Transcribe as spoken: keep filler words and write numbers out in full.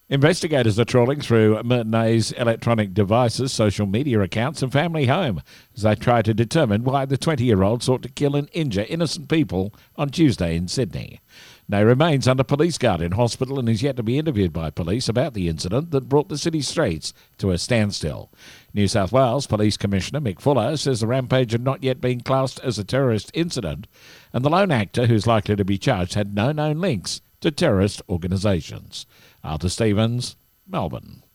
Investigators are trawling through Merton's electronic devices, social media accounts and family home as they try to determine why the twenty-year-old sought to kill and injure innocent people on Tuesday in Sydney. Nay remains under police guard in hospital and is yet to be interviewed by police about the incident that brought the city streets to a standstill. New South Wales Police Commissioner Mick Fuller says the rampage had not yet been classed as a terrorist incident, and the lone actor who's likely to be charged had no known links to terrorist organisations. Arthur Stevens, Melbourne.